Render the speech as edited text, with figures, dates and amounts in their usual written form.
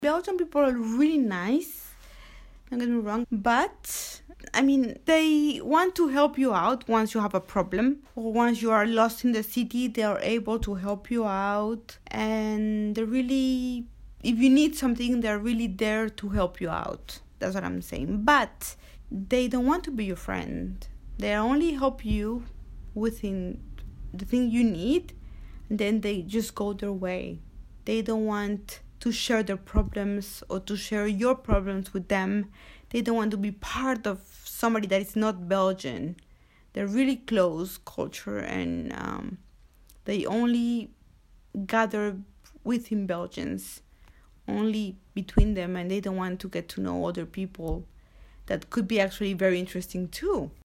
Belgian people are really nice, don't get me wrong, but they want to help you out once you have a problem, or once you are lost in the city, they are able to help you out, and they're really, if you need something, they're really there to help you out. That's what I'm saying. But they don't want to be your friend. They only help you within the thing you need, and then they just go their way. They don't want to share their problems or to share your problems with them. They don't want to be part of somebody that is not Belgian. They're really close culture, and they only gather within Belgians, only between them, and they don't want to get to know other people that could be actually very interesting too.